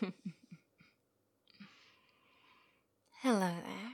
Hello there.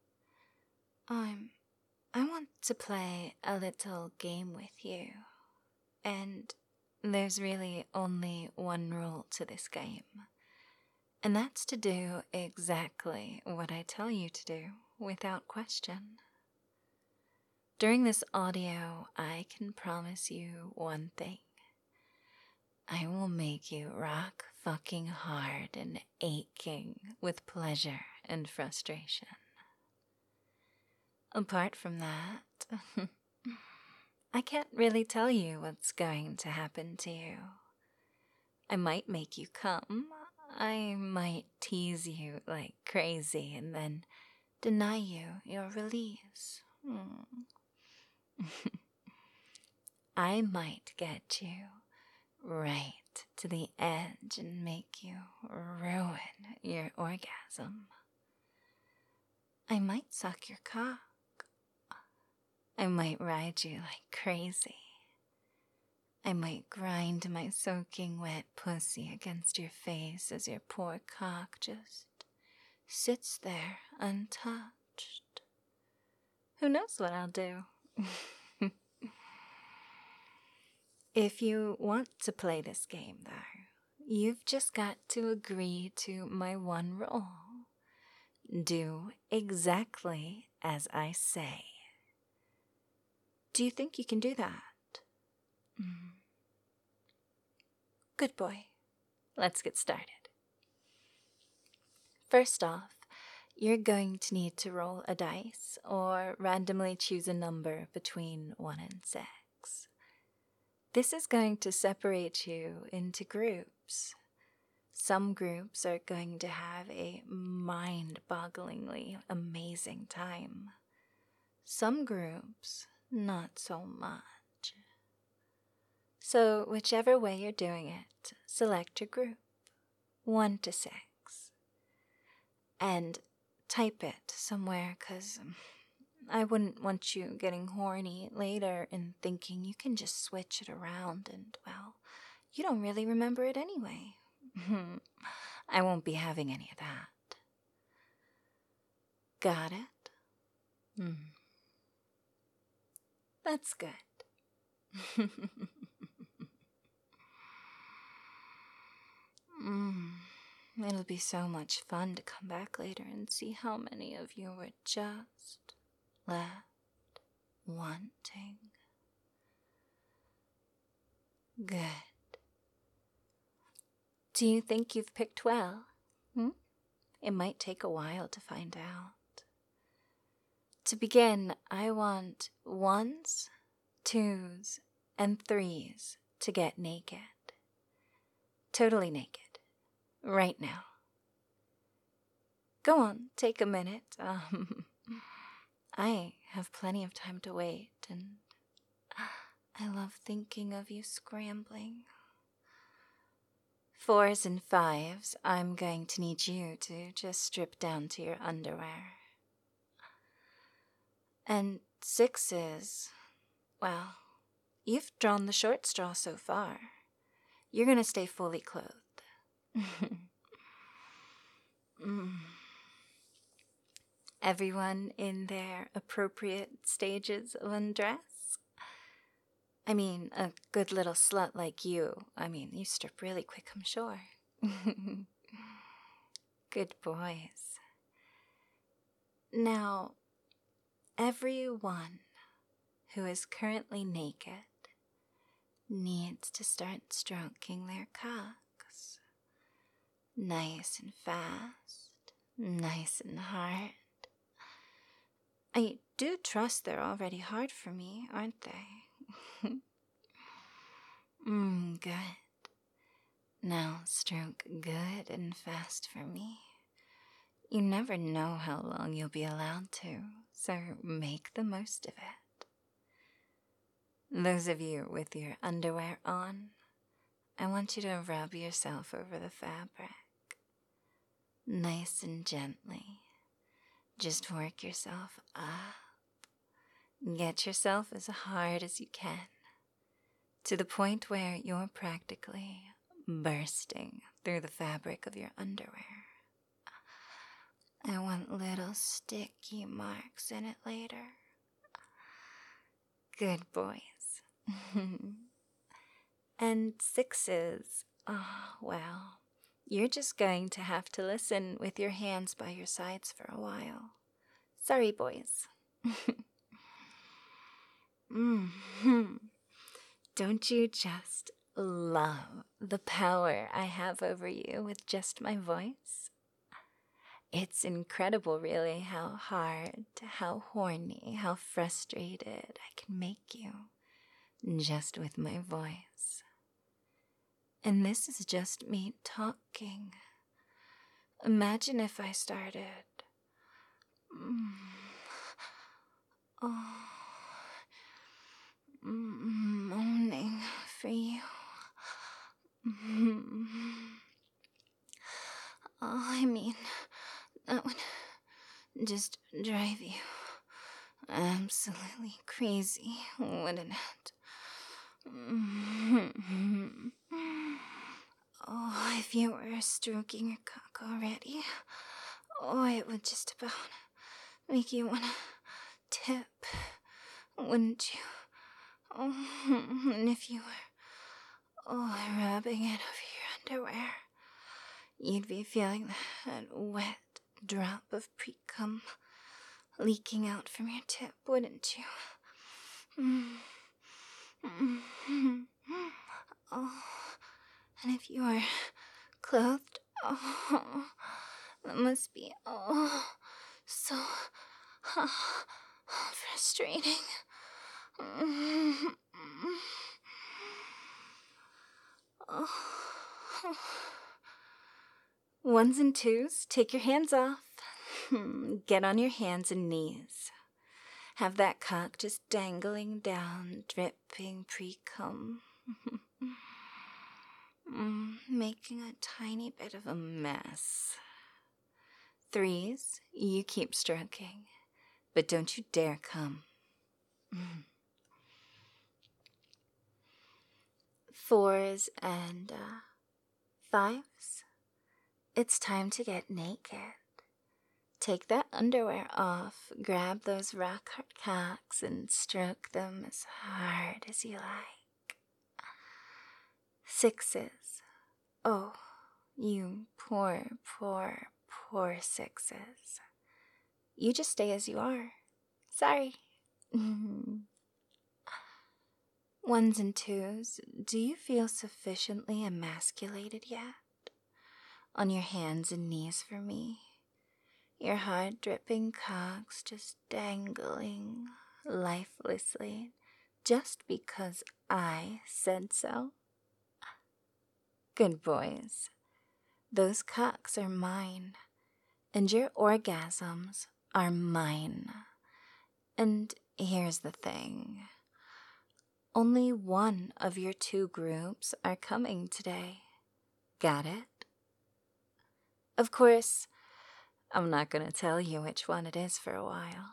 I want to play a little game with you. And there's really only one rule to this game. And that's to do exactly what I tell you to do, without question. During this audio, I can promise you one thing. I will make you rock fucking hard and aching with pleasure and frustration. Apart from that, I can't really tell you what's going to happen to you. I might make you come, I might tease you like crazy and then deny you your release. I might get you right to the edge and make you ruin your orgasm. I might suck your cock. I might ride you like crazy. I might grind my soaking wet pussy against your face as your poor cock just sits there untouched. Who knows what I'll do? If you want to play this game, though, you've just got to agree to my one rule. Do exactly as I say. Do you think you can do that? Good boy. Let's get started. First off, you're going to need to roll a dice or randomly choose a number between 1 and 6. This is going to separate you into groups. Some groups are going to have a mind-bogglingly amazing time. Some groups, not so much. So, whichever way you're doing it, select your group, 1 to 6. And type it somewhere, because I wouldn't want you getting horny later and thinking you can just switch it around and, well, you don't really remember it anyway. I won't be having any of that. Got it? That's good. It'll be so much fun to come back later and see how many of you were just left wanting. Good. Do you think you've picked well? It might take a while to find out. To begin, I want 1s, 2s, and 3s to get naked. Totally naked. Right now. Go on, take a minute. I have plenty of time to wait, and I love thinking of you scrambling. 4s and 5s, I'm going to need you to just strip down to your underwear. And 6s, well, you've drawn the short straw so far. You're gonna stay fully clothed. Everyone in their appropriate stages of undress? I mean, a good little slut like you. You strip really quick, I'm sure. Good boys. Now, everyone who is currently naked needs to start stroking their cocks. Nice and fast, nice and hard. I do trust they're already hard for me, aren't they? Good. Now stroke good and fast for me. You never know how long you'll be allowed to, so make the most of it. Those of you with your underwear on, I want you to rub yourself over the fabric. Nice and gently. Just work yourself up. Get yourself as hard as you can, to the point where you're practically bursting through the fabric of your underwear. I want little sticky marks in it later. Good boys. And sixes, oh, well, you're just going to have to listen with your hands by your sides for a while. Sorry, boys. Don't you just love the power I have over you with just my voice? It's incredible, really, how hard, how horny, how frustrated I can make you just with my voice. And this is just me talking. Imagine if I started moaning for you. I mean, that would just drive you absolutely crazy, wouldn't it? Oh, if you were stroking your cock already, oh, it would just about make you want to tip, wouldn't you? Oh, and if you were, rubbing it over your underwear, you'd be feeling that wet drop of pre-cum leaking out from your tip, wouldn't you? Oh, and if you were clothed, oh, that must be, so frustrating. Ones and twos, take your hands off. Get on your hands and knees. Have that cock just dangling down, dripping pre-cum. Making a tiny bit of a mess. Threes, you keep stroking, but don't you dare come. Fours and fives, it's time to get naked. Take that underwear off, grab those rock hard cocks and stroke them as hard as you like. Sixes, oh, you poor, poor, poor sixes. You just stay as you are. Sorry. Ones and twos, do you feel sufficiently emasculated yet? On your hands and knees for me. Your hard dripping cocks just dangling lifelessly just because I said so. Good boys. Those cocks are mine, and your orgasms are mine. And here's the thing. Only one of your two groups are coming today. Got it? Of course, I'm not going to tell you which one it is for a while.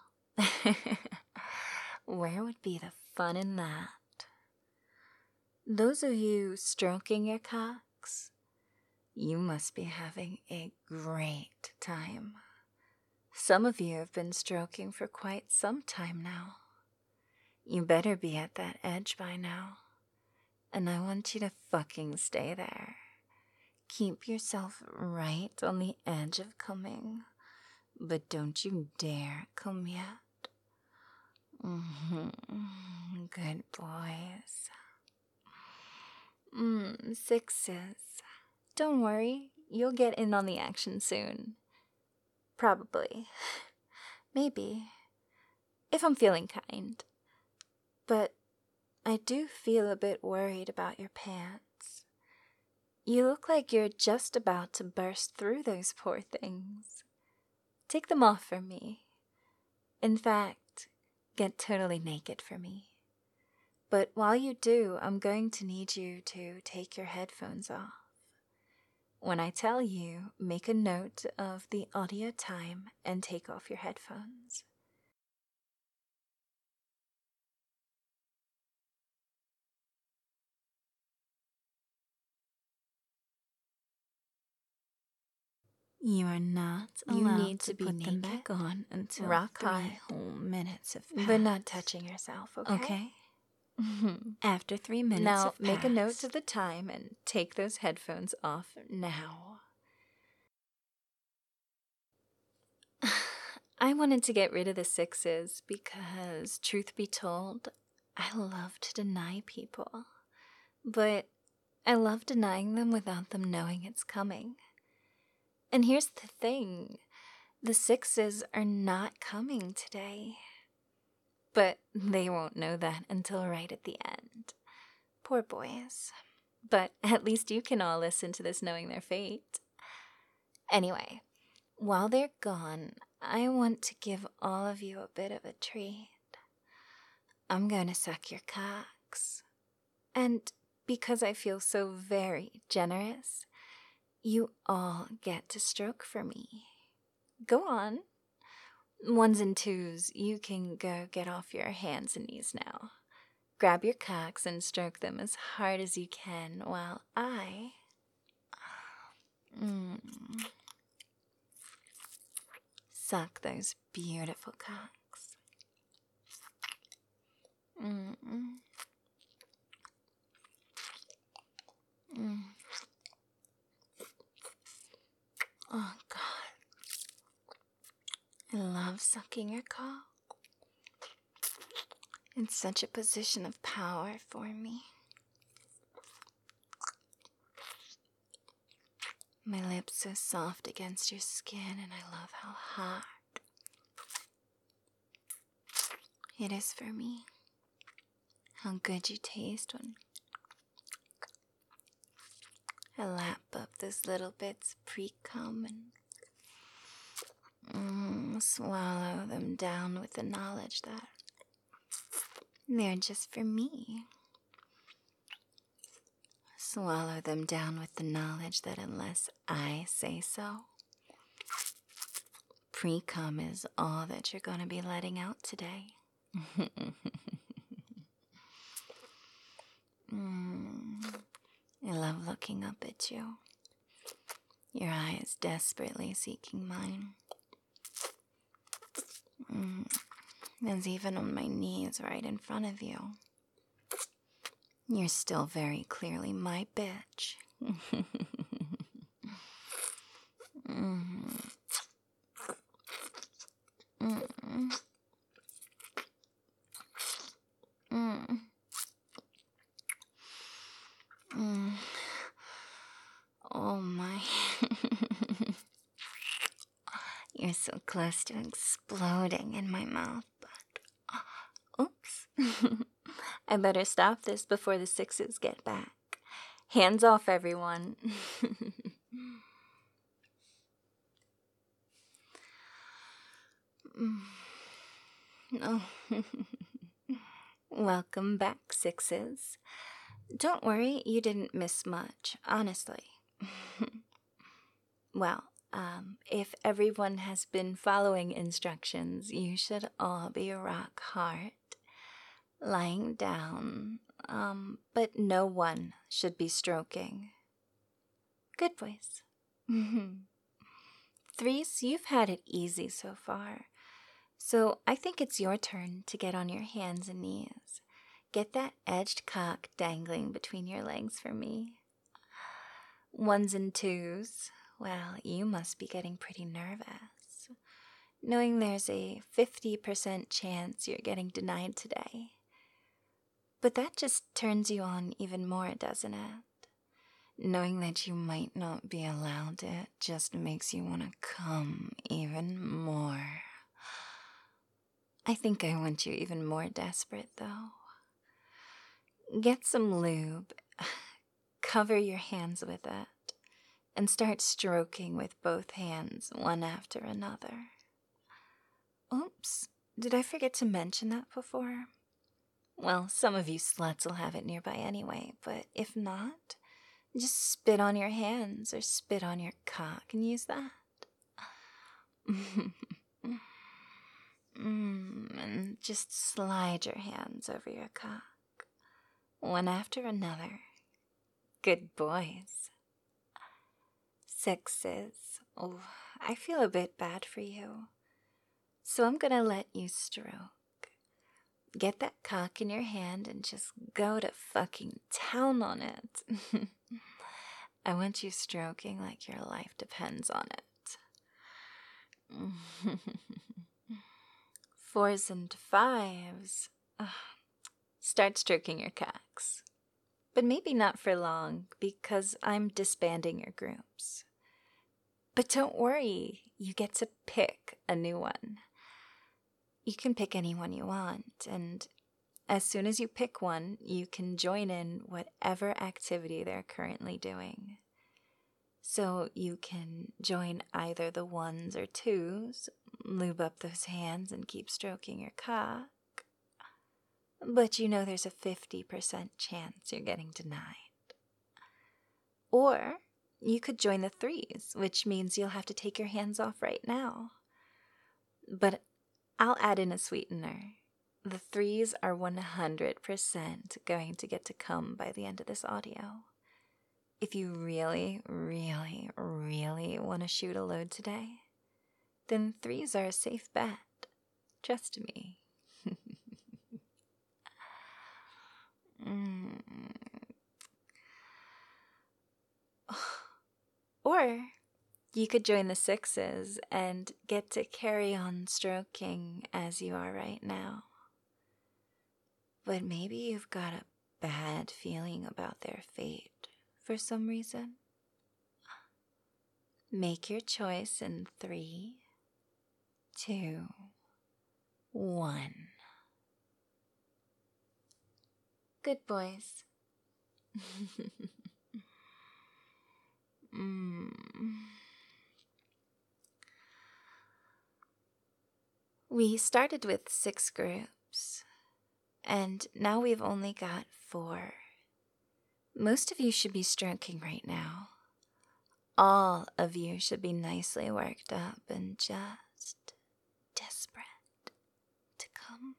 Where would be the fun in that? Those of you stroking your cocks, you must be having a great time. Some of you have been stroking for quite some time now. You better be at that edge by now. And I want you to fucking stay there. Keep yourself right on the edge of coming. But don't you dare come yet. Good boys. Sixes. Don't worry, you'll get in on the action soon. Probably. Maybe. If I'm feeling kind. But I do feel a bit worried about your pants. You look like you're just about to burst through those poor things. Take them off for me. In fact, get totally naked for me. But while you do, I'm going to need you to take your headphones off. When I tell you, make a note of the audio time and take off your headphones. You are not allowed to put them back on until rock 3 hard, whole minutes have passed. but not touching yourself, okay? Okay? After 3 minutes Now, have make a note passed. of the time and take those headphones off now. I wanted to get rid of the 6s because, truth be told, I love to deny people. But I love denying them without them knowing it's coming. And here's the thing, the 6s are not coming today. But they won't know that until right at the end. Poor boys. But at least you can all listen to this knowing their fate. Anyway, while they're gone, I want to give all of you a bit of a treat. I'm going to suck your cocks. And because I feel so very generous, you all get to stroke for me. Go on. 1s and 2s, you can go get off your hands and knees now. Grab your cocks and stroke them as hard as you can while I suck those beautiful cocks. Oh, God. I love sucking your cock. It's such a position of power for me. My lips so soft against your skin, and I love how hard it is for me. How good you taste when I lap up those little bits of pre-cum and swallow them down with the knowledge that they're just for me. Swallow them down with the knowledge that unless I say so, pre-cum is all that you're going to be letting out today. I love looking up at you, your eyes desperately seeking mine. As even on my knees right in front of you, you're still very clearly my bitch. Oh my. You're so close to exploding in my mouth, but oops. I better stop this before the 6s get back. Hands off, everyone. Oh. Welcome back, 6s. Don't worry, you didn't miss much, honestly. Well, if everyone has been following instructions, you should all be rock hard, lying down, but no one should be stroking. Good boys. 3s, you've had it easy so far, so I think it's your turn to get on your hands and knees. Get that edged cock dangling between your legs for me. 1s and 2s, well, you must be getting pretty nervous, knowing there's a 50% chance you're getting denied today. But that just turns you on even more, doesn't it? Knowing that you might not be allowed it just makes you want to come even more. I think I want you even more desperate, though. Get some lube, cover your hands with it, and start stroking with both hands, one after another. Oops, did I forget to mention that before? Well, some of you sluts will have it nearby anyway, but if not, just spit on your hands or spit on your cock and use that. And just slide your hands over your cock, one after another. Good boys. sixes. Oh, I feel a bit bad for you. So I'm gonna let you stroke. Get that cock in your hand and just go to fucking town on it. I want you stroking like your life depends on it. Fours and fives. Ugh. Start stroking your cocks. But maybe not for long, because I'm disbanding your groups. But don't worry, you get to pick a new one. You can pick anyone you want, and as soon as you pick one, you can join in whatever activity they're currently doing. So you can join either the ones or twos, lube up those hands and keep stroking your cock. But you know there's a 50% chance you're getting denied. Or you could join the threes, which means you'll have to take your hands off right now. But I'll add in a sweetener. The threes are 100% going to get to come by the end of this audio. If you really, really, really want to shoot a load today, then threes are a safe bet. Trust me. Or you could join the sixes and get to carry on stroking as you are right now. But maybe you've got a bad feeling about their fate for some reason. Make your choice in 3, 2, 1. Good boys. We started with 6 groups, and now we've only got 4. Most of you should be stroking right now. All of you should be nicely worked up and just desperate to come.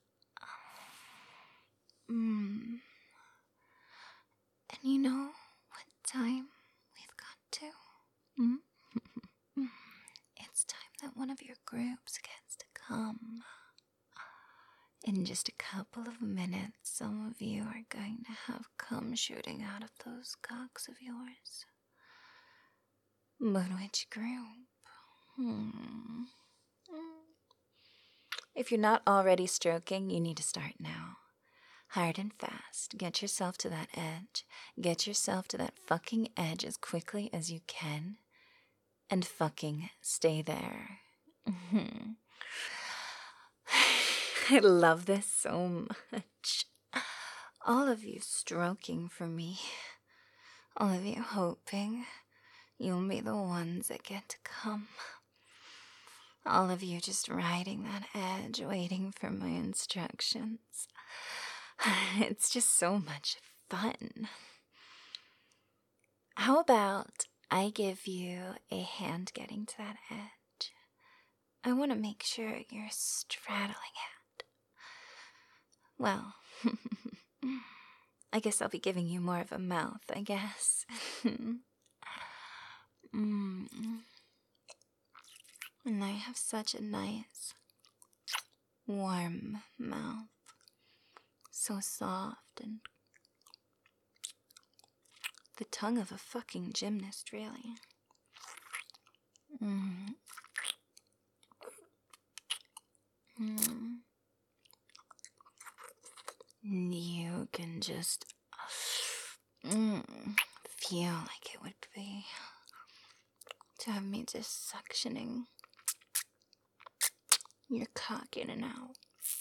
And you know what time we've got to? It's time that one of your groups gets to come. In just a couple of minutes, some of you are going to have cum shooting out of those cocks of yours. But which group? If you're not already stroking, you need to start now. Hard and fast. Get yourself to that edge. Get yourself to that fucking edge as quickly as you can. And fucking stay there. I love this so much. All of you stroking for me. All of you hoping you'll be the ones that get to come. All of you just riding that edge, waiting for my instructions. It's just so much fun. How about I give you a hand getting to that edge? I want to make sure you're straddling it. Well, I guess I'll be giving you more of a mouth, I guess. And I have such a nice, warm mouth. So soft and the tongue of a fucking gymnast, really. You can just feel like it would be to have me just suctioning your cock in and out.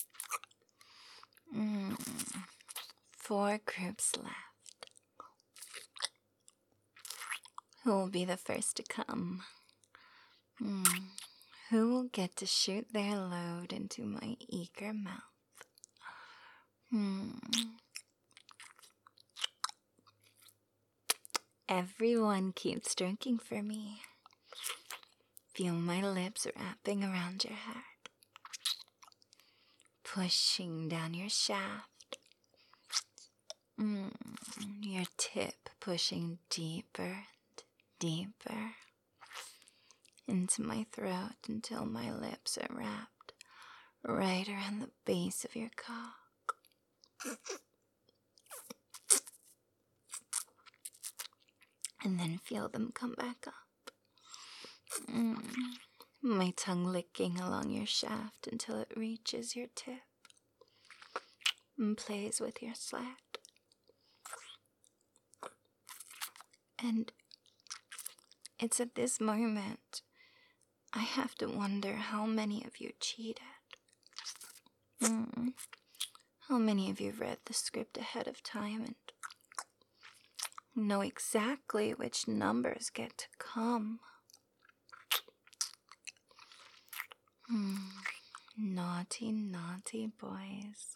4 groups left. Who will be the first to come? Who will get to shoot their load into my eager mouth? Everyone keeps drinking for me. Feel my lips wrapping around your heart. Pushing down your shaft. Your tip pushing deeper and deeper into my throat until my lips are wrapped right around the base of your cock. And then feel them come back up. My tongue licking along your shaft until it reaches your tip and plays with your slat. And it's at this moment I have to wonder how many of you cheated. How many of you read the script ahead of time and know exactly which numbers get to come? Naughty, naughty boys.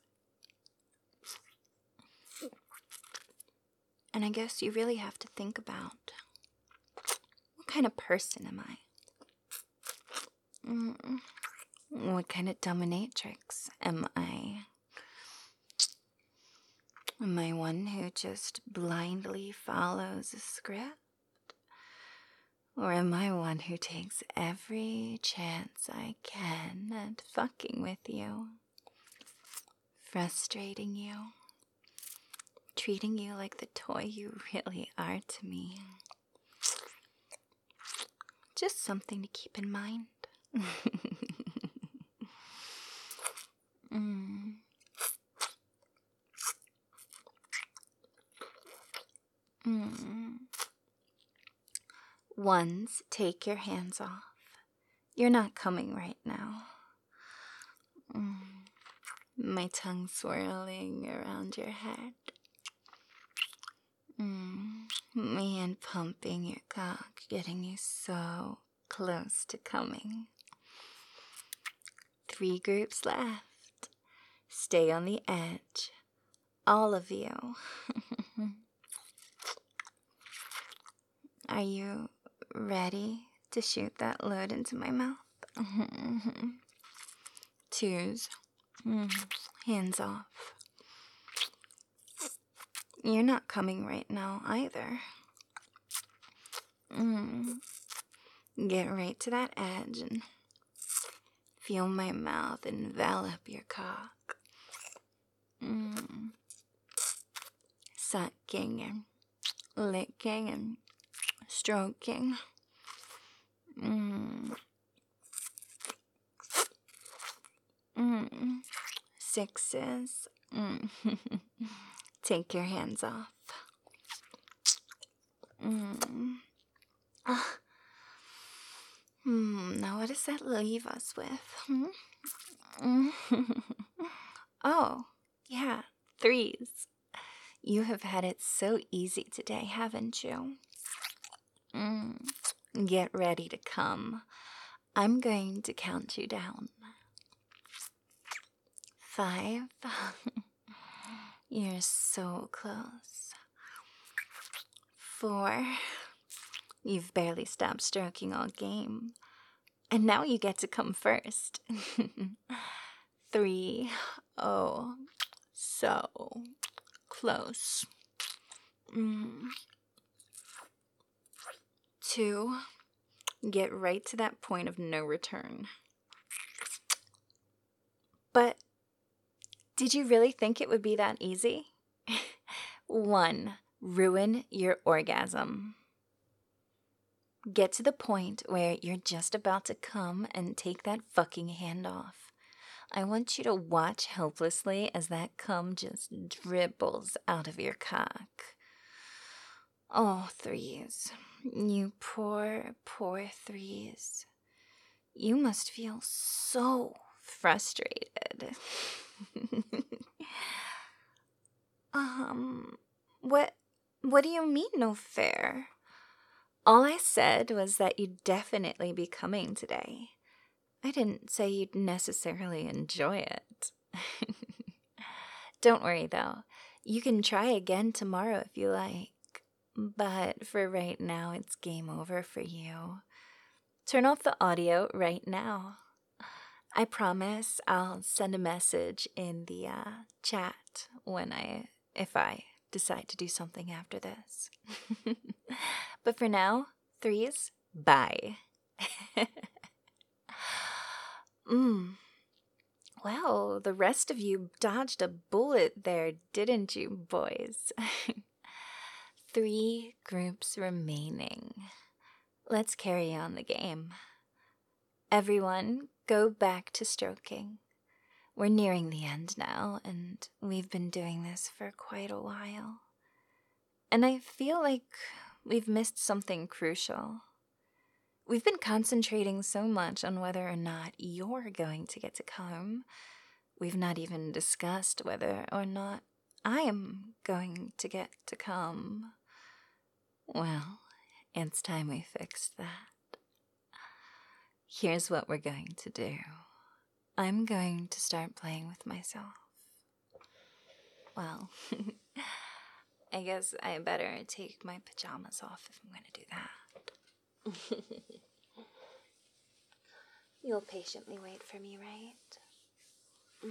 And I guess you really have to think about, what kind of person am I? What kind of dominatrix am I? Am I one who just blindly follows a script? Or am I one who takes every chance I can at fucking with you? Frustrating you? Treating you like the toy you really are to me? Just something to keep in mind. Ones, take your hands off. You're not coming right now. My tongue swirling around your head. My hand pumping your cock, getting you so close to coming. 3 groups left. Stay on the edge. All of you. Are you ready to shoot that load into my mouth? 2s. Hands off. You're not coming right now either. Get right to that edge and feel my mouth envelop your cock. Sucking and licking and stroking. 6s. Take your hands off. Now what does that leave us with? Oh, yeah, 3s. You have had it so easy today, haven't you? Get ready to come. I'm going to count you down. 5. You're so close. 4. You've barely stopped stroking all game. And now you get to come first. 3. Oh, so close. 2. Get right to that point of no return. But did you really think it would be that easy? 1. Ruin your orgasm. Get to the point where you're just about to come and take that fucking hand off. I want you to watch helplessly as that cum just dribbles out of your cock. Oh, 3s. You poor, poor 3s. You must feel so frustrated. What do you mean no fair? All I said was that you'd definitely be coming today. I didn't say you'd necessarily enjoy it. Don't worry though, you can try again tomorrow if you like. But for right now, it's game over for you. Turn off the audio right now. I promise I'll send a message in the chat if I decide to do something after this. But for now, threes? Bye. Well, the rest of you dodged a bullet there, didn't you, boys? 3 groups remaining. Let's carry on the game. Everyone, go back to stroking. We're nearing the end now, and we've been doing this for quite a while. And I feel like we've missed something crucial. We've been concentrating so much on whether or not you're going to get to come. We've not even discussed whether or not I am going to get to come. Well, it's time we fixed that. Here's what we're going to do. I'm going to start playing with myself. Well, I guess I better take my pajamas off if I'm going to do that. You'll patiently wait for me, right?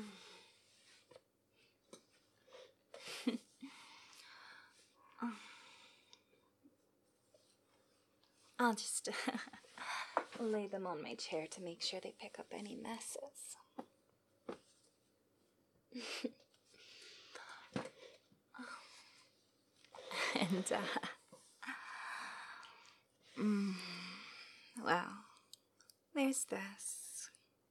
I'll just lay them on my chair to make sure they pick up any messes. And, well, there's this.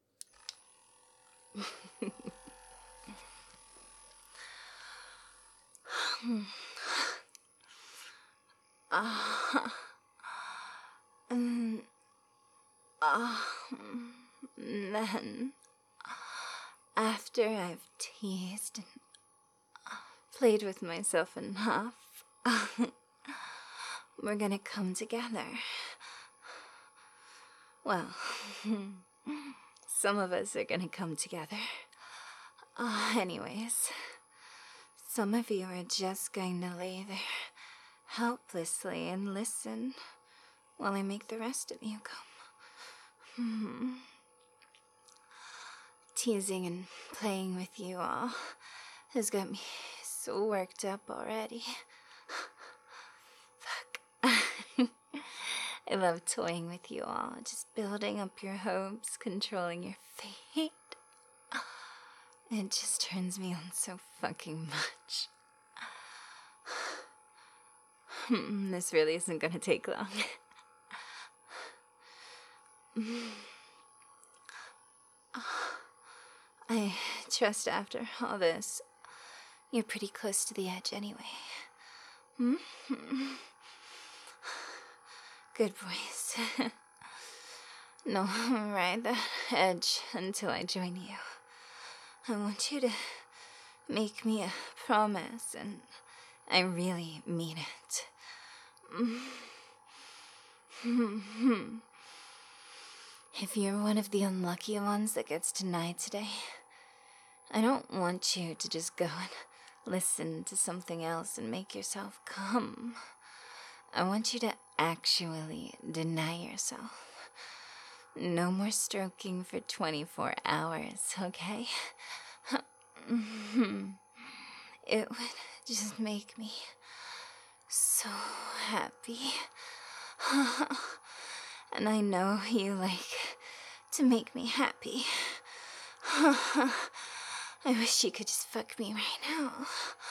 Then, after I've teased and played with myself enough, we're gonna come together. Well, some of us are gonna come together. Anyways, some of you are just going to lay there helplessly and listen while I make the rest of you come. Teasing and playing with you all has got me so worked up already. Fuck. I love toying with you all, just building up your hopes, controlling your fate. It just turns me on so fucking much. This really isn't gonna take long. I trust after all this, you're pretty close to the edge anyway. Good boys. No, ride that edge until I join you. I want you to make me a promise, and I really mean it. If you're one of the unlucky ones that gets denied today, I don't want you to just go and listen to something else and make yourself come. I want you to actually deny yourself. No more stroking for 24 hours, okay? It would just make me so happy. And I know you like to make me happy. I wish you could just fuck me right now.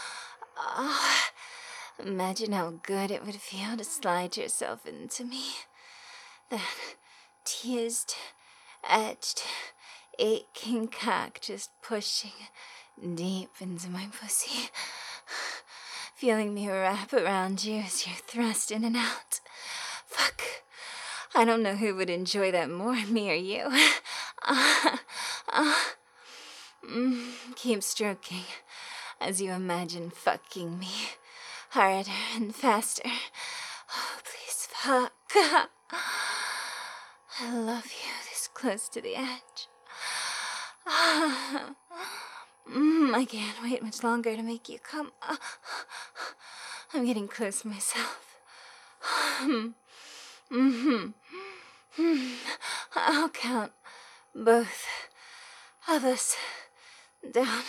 Imagine how good it would feel to slide yourself into me. That teased, edged, aching cock just pushing deep into my pussy. Feeling me wrap around you as you're thrust in and out. Fuck. I don't know who would enjoy that more, me or you. Keep stroking as you imagine fucking me harder and faster. Oh, please fuck. I love you this close to the edge. I can't wait much longer to make you come. I'm getting close myself. I'll count both of us down.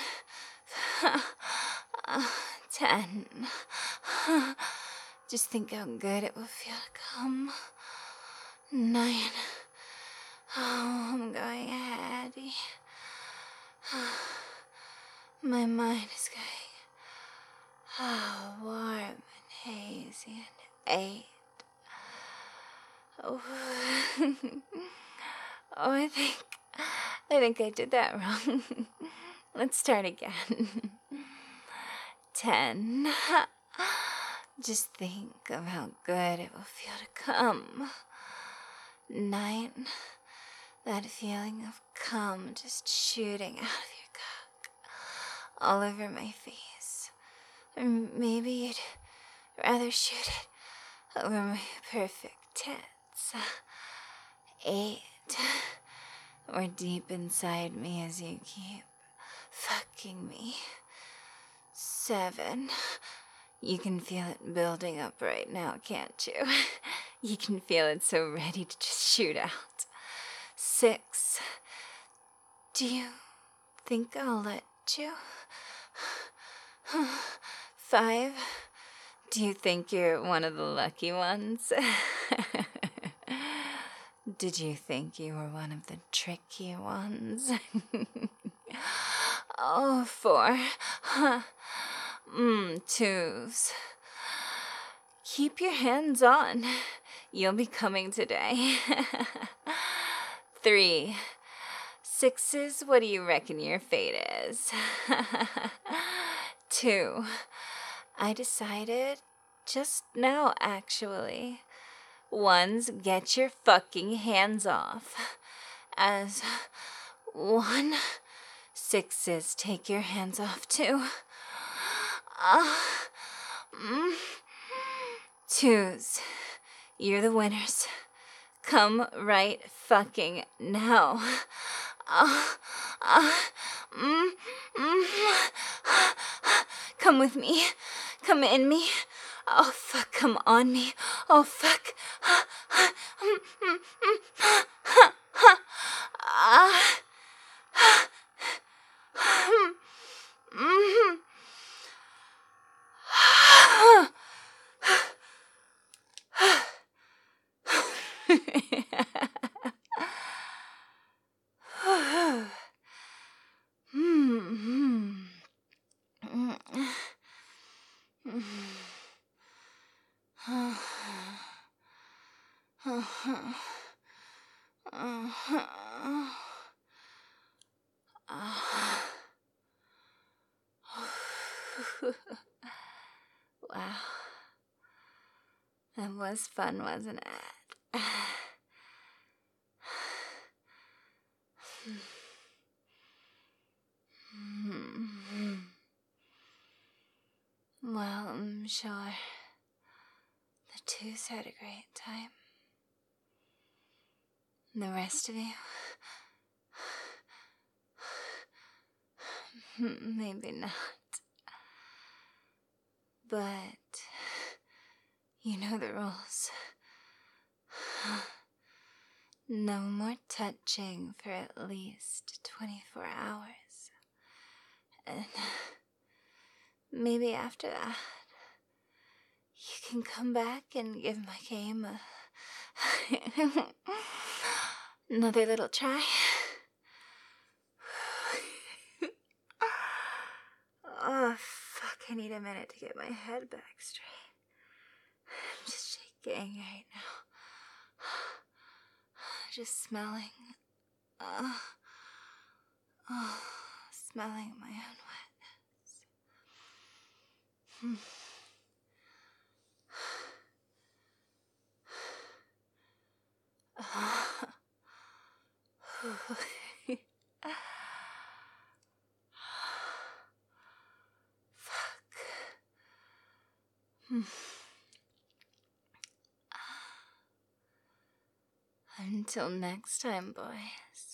10. Just think how good it will feel to come. 9. Oh, I'm going heady. My mind is going warm and hazy. And 8. Oh, oh, I think I did that wrong. Let's start again. 10. Just think of how good it will feel to come. 9. That feeling of cum just shooting out of your cock all over my face. Or maybe you'd rather shoot it over my perfect tits. 8. Or deep inside me as you keep fucking me. 7. You can feel it building up right now, can't you? You can feel it so ready to just shoot out. 6. Do you think I'll let you? 5. Do you think you're one of the lucky ones? Did you think you were one of the tricky ones? Oh, 4. 2s. Keep your hands on. You'll be coming today. 3. 6s, what do you reckon your fate is? 2. I decided just now, actually. 1s, get your fucking hands off. As 1. 6s, take your hands off too. 2s, you're the winners. Come right fucking now. Come with me. Come in me. Oh, fuck, come on me. Oh, fuck. Wow. That was fun, wasn't it? Well, I'm sure the 2s had a great time. The rest of you, maybe not. But you know the rules. No more touching for at least 24 hours. And maybe after that, you can come back and give my game another little try. Oh, fuck, I need a minute to get my head back straight. I'm just shaking right now. Just smelling. Smelling my own wetness. Fuck. Until next time, boys.